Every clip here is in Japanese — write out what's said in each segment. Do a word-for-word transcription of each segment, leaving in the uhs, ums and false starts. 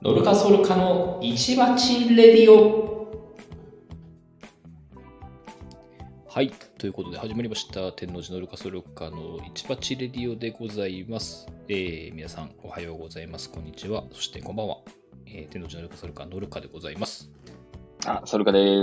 ノルカソルカの市町レディオ。はい、ということで始まりました天王寺ノルカソルカの市町レディオでございます。えー、皆さんおはようございます、こんにちは、そしてこんばんは。えー、天王寺ノルカソルカノルカでございます。 あ、ソルカです。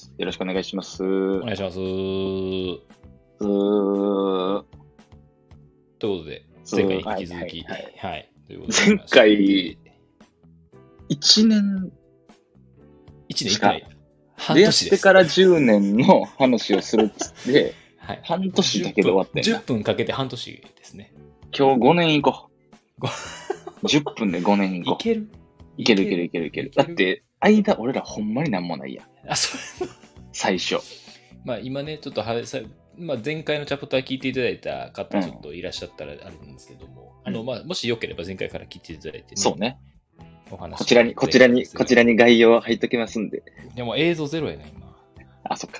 よろしくお願いします。 お願いします。 うーということで前回に引き続き、 はいはいはいはい、ということで前回いちねんいちねんいってない半出会っ年です。 てからじゅうねんの話をするっつってはい、 半年だけで終わってんな。 じゅっぷんかけて半年ですね。 今日ごねん行こう。じゅっぷんでごねん行こう。 いけるいけるいけるいけるいける。だって間俺らほんまになんもないやん。 あ、そう最初。 まあ今ねちょっとはさ、まあ、前回のチャプター聞いていただいた方ちょっといらっしゃったらあるんですけども、 うん、 あのまあもしよければ前回から聞いていただいて、ね、 そうね。 お話こちらにこちらにこちらに概要入っときますんで。 でも映像ゼロやな今。 あ、そっか。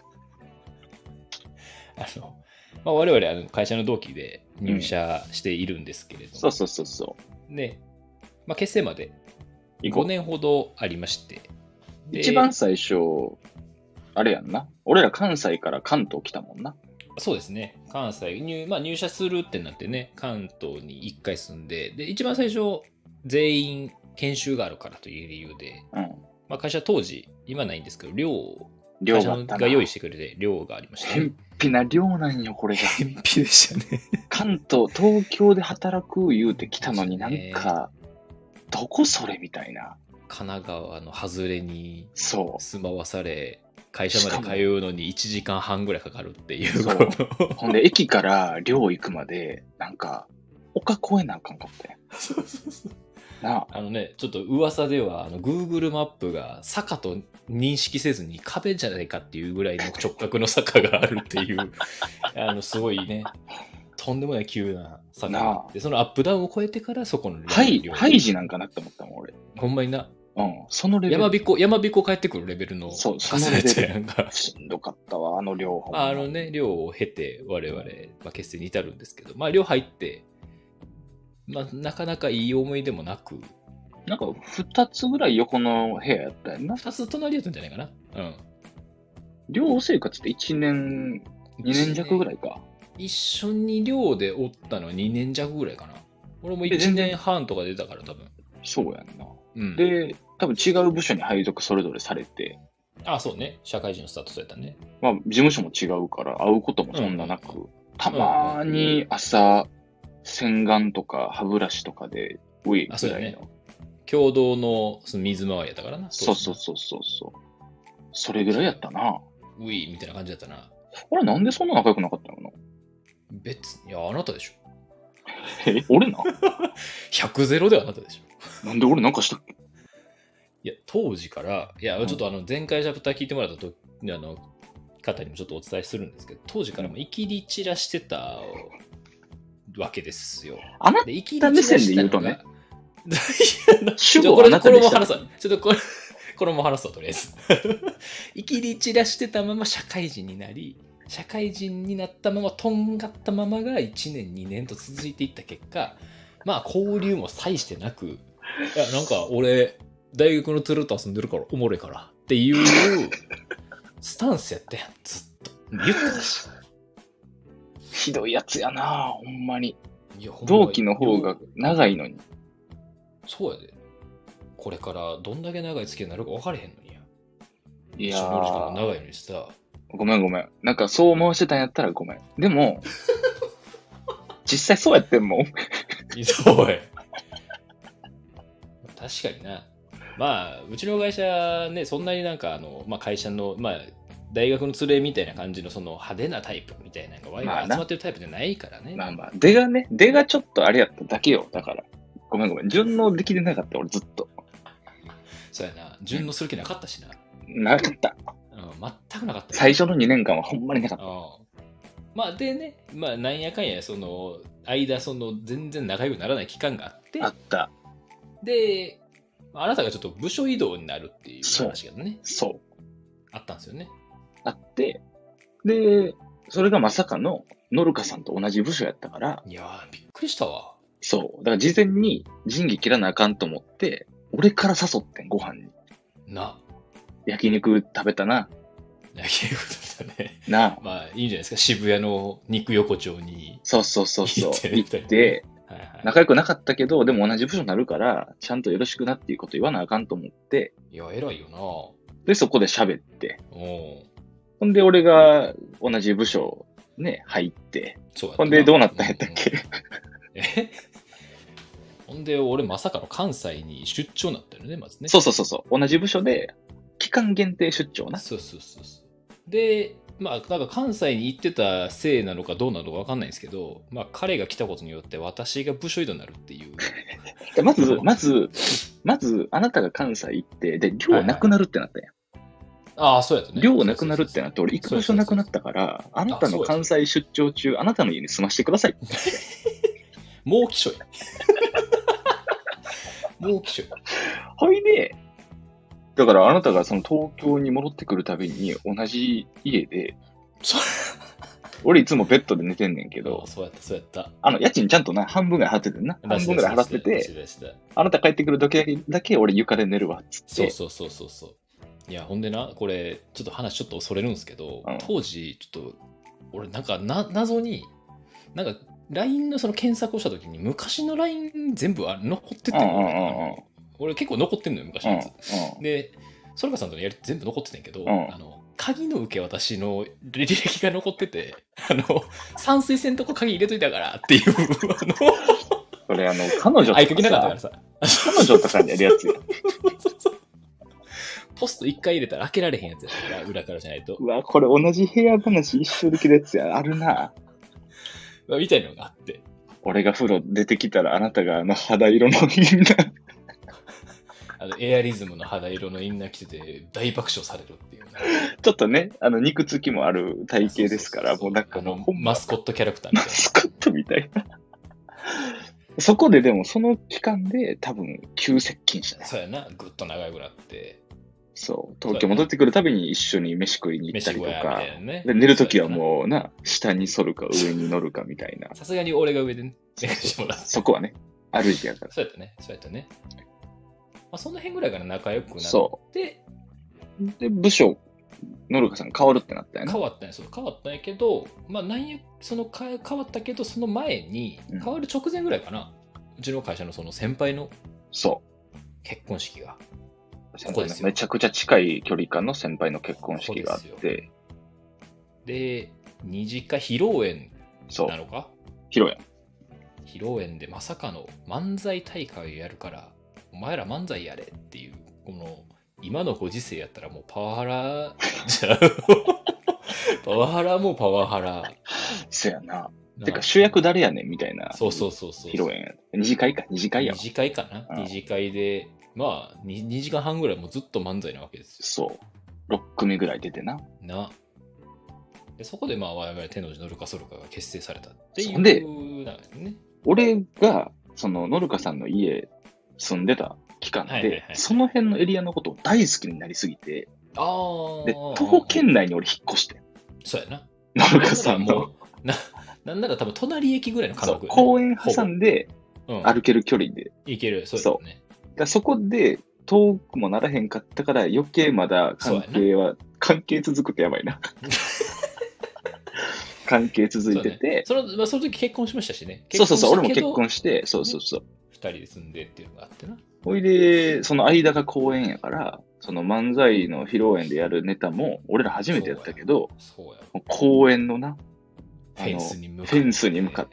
あの、まあ、我々あの会社の同期で入社しているんですけれども、 うん、そうそうそうそうね、まあ、結成までごねんほどありまして、 一番最初あれやんな。俺ら関西から関東来たもんな。 そうですね。関西入、まあ、入社するってなってね、関東にいっかい住んで、で、一番最初、全員研修があるからという理由で、 うん、 まあ、会社当時、今ないんですけど、寮を、 寮会社が用意してくれて、寮がありました、ね。 偏僻な寮なんよ、これが。 偏僻でしたね。 関東、東京で働く言うて来たのになんか、どこそれみたいな。 神奈川の外れにそう住まわされ、会社まで通うのにいちじかんはんぐらいかかるっていうそう。ほんで、駅から寮行くまで、なんか、丘越えなあかんかったやん。 そうそうそう。 なあ。 あのね、ちょっと噂では、あの、Google マップが坂と認識せずに壁じゃないかっていうぐらいの直角の坂があるっていう、あの、すごいね、とんでもない急な坂があって、そのアップダウンを超えてからそこのハイ、ハイジなんかなって思ったもん、俺。 ほんまにな。 うん、そのレベル。 山彦、山彦帰ってくるレベルの。 そう、そのレベル。しんどかったわ、あの寮。 あのね、寮を経て、我々、まあ、結成に至るんですけど、まあ、寮入って、まあ、なかなかいい思い出もなく。 なんか、二つぐらい横の部屋やったやんな。 二つ隣やったんじゃないかな。うん。 寮生活って一年、二年弱ぐらいか。 一緒に寮でおったのはにねん弱ぐらいかな。俺もいちねんはんとか出たから多分。 そうやんな。 うん、 で、多分違う部署に配属それぞれされて。 ああ、そうね。社会人のスタートそうやったね。 まあ、事務所も違うから会うこともそんななく、うん、たまーに朝、洗顔とか歯ブラシとかで、ウィーぐらいの。ね、 共同のその水回りやったからな。 そうそうそうそうそう。それぐらいやったな。 ウィーみたいな感じだったな。 あれなんでそんな仲良くなかったのかな。 別に、いや、あなたでしょ。 え、俺なひゃくゼロではあなたでしょ。 なんで俺なんかしたっけ。 いや、当時から、いや、ちょっとあの、前回チャプター聞いてもらったと、あの、方にもちょっとお伝えするんですけど、当時からもイキリ散らしてたわけですよ。 あなた目線で言うとね。 主語はあなたでした。これも話すちょっとこれ、これも話すわ、とりあえず。イキリ散らしてたまま社会人になり、社会人になったままとんがったままがいちねんにねんと続いていった結果、まあ交流も大してなく、いやなんか俺大学のツルと遊んでるからおもろいからっていうスタンスやったやん、ずっと言ってたし。 ひどいやつやなほんまに。いやほんま同期の方が長いのに。 そうやで。これからどんだけ長い付き合いになるか分かれへんのにや。 いやー一緒におる時間も長いのにさ。 ごめんごめん。なんかそう思わせたんやったらごめん。でも、実際そうやってんもん。 そうや。確かにな。まあ、うちの会社ね、そんなになんかあの、まあ会社の、まあ、大学の連れみたいな感じのその派手なタイプみたいなのがワイワイ集まってるタイプじゃないからね。 まあまあ、出がね、出がちょっとあれやっただけよ。だから。ごめんごめん。順応できてなかった俺ずっと。 そうやな。順応する気なかったしな。 なかった。 うん、全くなかった。 最初のにねんかんはほんまになかった。 うん、まあでね、まあなんやかんやその間その全然仲良くならない期間があって。 あった。 で、あなたがちょっと部署移動になるっていう話がね。 そう。そうあったんですよね。 あって、で、それがまさかのノルカさんと同じ部署やったから。 いやー、びっくりしたわ。 そう。だから事前に仁義切らなあかんと思って、 俺から誘ってん、ご飯に。 な。 焼肉食べたな。 焼肉食べたね。 な。 まあ、いいんじゃないですか。渋谷の肉横丁に。 そうそうそうそう。 行って行って、 はいはい、 仲良くなかったけど、でも同じ部署になるから、ちゃんとよろしくなっていうこと言わなあかんと思って。 いや、偉いよな。 で、そこで喋って。 おほんで、俺が同じ部署ね、入って。そうやったな。ほんで、どうなったんやったっけ、うんうん、 えほんで、俺まさかの関西に出張になったよね、まずね。 そうそうそうそう。同じ部署で、期間限定出張な。 そうそうそうそう。で、まあ、なんか関西に行ってたせいなのかどうなのか分かんないんですけど、まあ、彼が来たことによって私が部署移動になるっていう。 まず、まず、まず、あなたが関西行って、で、寮なくなるってなったやん。はいはい、 ああ、そうやったね。 寮なくなるってなって、俺行く場所なくなったから、あなたの関西出張中、あなたの家に住ましてください。 もう気象や。もう気象や。 ほいで、だからあなたがその東京に戻ってくるたびに同じ家で、俺いつもベッドで寝てんねんけど、 そうやった、そうやった。 あの、家賃ちゃんとな、半分ぐらい払っててんな。半分ぐらい払ってて、あなた帰ってくる時だけ、だけ俺床で寝るわ、つって。 そうそうそうそう。いや、ほんでな、これ、ちょっと話ちょっと恐れるんですけど、うん、当時、ちょっと、俺なんかな、謎に、なんか、ライン のその検索をした時に、昔の ライン 全部あ残っててんの。俺結構残ってんのよ、昔のやつ。うんうん、で、ソルカさんとのやり全部残っててんけど、うん、あの、鍵の受け渡しの履歴が残ってて、あの、山水線とこ鍵入れといたからっていう、あの、 これあの、彼女とかさ、 合鍵なかったからさ。 彼女とかにやるやつや。 ポスト一回入れたら開けられへんやつやから、裏からじゃないと。 うわ、これ同じ部屋話一緒できるやつや。あるな。 みたいなのがあって。 俺が風呂出てきたらあなたがあの肌色のみんな。 あのエアリズムの肌色のインナー着てて大爆笑されるっていう、ね、 ちょっとね、あの肉付きもある体型ですから、もうなんかもうマスコットキャラクターみたいな。 マスコットみたいな。そこででもその期間で多分急接近したね。 そうやな、ぐっと長くなって。 そう、東京戻ってくるたびに一緒に飯食いに行ったりとか、ね、で寝るときはもうな、下に反るか上に乗るかみたいな。 さすがに俺が上でね、 そこはね、歩いてやから。 そうやったね、そうやったね。まあ、その辺ぐらいから仲良くなって、 そう。で、部署、のるかさん変わるってなったよね。 変わったんや、そう変わったんやけど、まあ、なんや、その変わったけど、その前に、変わる直前ぐらいかな、うん、うちの会社のその先輩の、 そう。 結婚式が。 ここですよ。めちゃくちゃ近い距離感の先輩の結婚式があって。 で、二次会披露宴なのか披露宴。 披露宴でまさかの漫才大会をやるから、お前ら漫才やれっていう、この、今のご時世やったらもうパワハラじゃパワハラもパワハラ。 そやな。てか主役誰やねんみたいな。 そうそうそうそう。 披露宴。二次会か、二次会や。 二次会かな、うん、二次会で、まあ2、にじかんはんぐらいもうずっと漫才なわけですよ。そう。ろっくみぐらい出てな。 な。でそこでまあ我々天王寺のルカソルカが結成されたっていうで、 ね、 俺がそのノルカさんの家住んでた期間で、はいはいはいはい、その辺のエリアのことを大好きになりすぎて、 あで徒歩圏内に俺引っ越して。 そうやな。 ノルカさんの。 な、なんなら多分隣駅ぐらいの感覚、 ね、公園挟んで歩ける距離で。 行ける、そうですね。 だそこで遠くもならへんかったから余計まだ関係は、関係続くとやばいな。関係続いてて。 そ,、ね、その、まあ、その時結婚しましたしね。 そうそうそう、俺も結婚して、そうそうそう。 二人で住んでっていうのがあってな。 ほいで、その間が公演やから、その漫才の披露宴でやるネタも、俺ら初めてやったけど、 そうやそうや公演のな、 フェンスに向かって、 フェンスに向かって、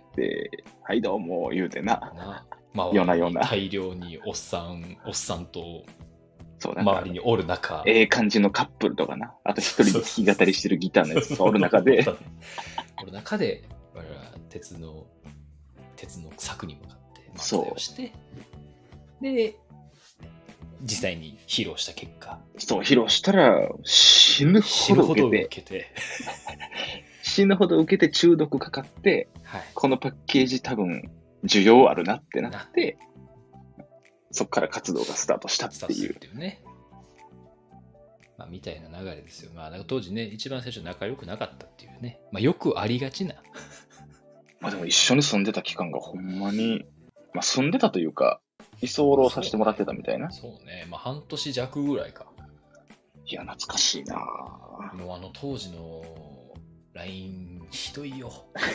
はいどうも言うてな。 なまあ、 夜な夜な大量におっさん、おっさんと、 そう周りにおる中。 ええ感じのカップルとかな。あと一人で弾き語りしてるギターのやつがおる中で。 おる中で、我々は鉄の、鉄の柵に向かって漫才をして、で、実際に披露した結果。 そう、披露したら死ぬほど受けて。 けて死ぬほど受けて中毒かかって、はい、このパッケージ多分需要あるなってなって、そこから活動がスタートしたっていう。 っていうね。まあ、みたいな流れですよ。まあ、当時ね、一番最初仲良くなかったっていうね。まあ、よくありがちな。 まあでも一緒に住んでた期間がほんまに、まあ住んでたというか、 居候させてもらってたみたいな。 そうね。まあ、半年弱ぐらいか。 いや、懐かしいなもうあの当時の ライン ひどいよ。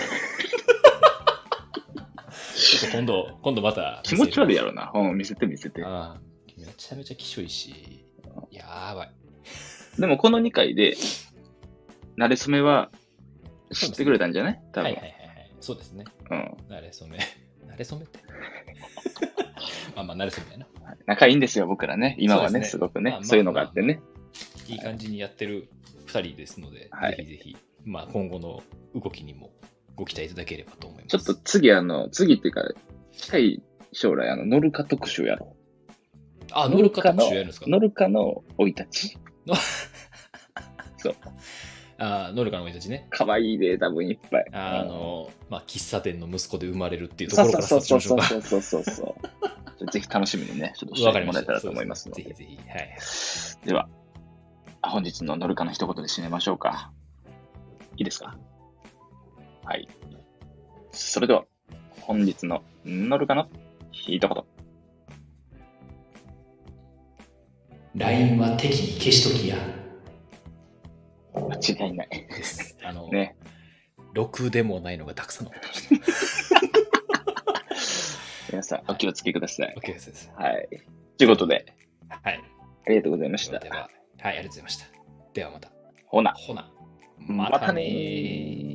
ちょっと今度、今度また。 気持ち悪いやろな。うん、見せて見せて。 ああ、めちゃめちゃきしょいし。やばい。 でもこのにかいで、慣れ初めは知ってくれたんじゃない？多分。 はいはいはいはい。そうですね。 うん。 慣れ初め。慣れ初めって。まあまあ、慣れ初めやな。 仲いいんですよ、僕らね。今はね、すねすごくね、まあまあまあ。そういうのがあってね。 いい感じにやってるふたりですので、はい、ぜひぜひ、まあ今後の動きにもご期待いただければと思います。 ちょっと次、あの、次っていうか、近い将来、あの、ノルカ特集やろう。 あ、ノルカ特集やるんですか？ ノルカの生い立ち。そう。 あ、ノルカの生い立ちね。 かわいいで、多分いっぱい。 あの、まあ、喫茶店の息子で生まれるっていうところからスタートしましょうか。 そうそうそうそうそう。ぜひ楽しみにね、ちょっとしてもらえたらと思いますので。 ぜひぜひ。はい。 では、本日のノルカの一言で締めましょうか。いいですか？はい。それでは、本日のノルカの一言。 ライン は適宜消しときや。 間違いない。 です。あの、 ね。 ろくでもないのがたくさん残ってました。 皆さん、お気をつけください。 お気をつけください。 はい。ということで、 はい。 ありがとうございました。 では、はい、ありがとうございました。ではまた。 ほな。 ほな。またねー。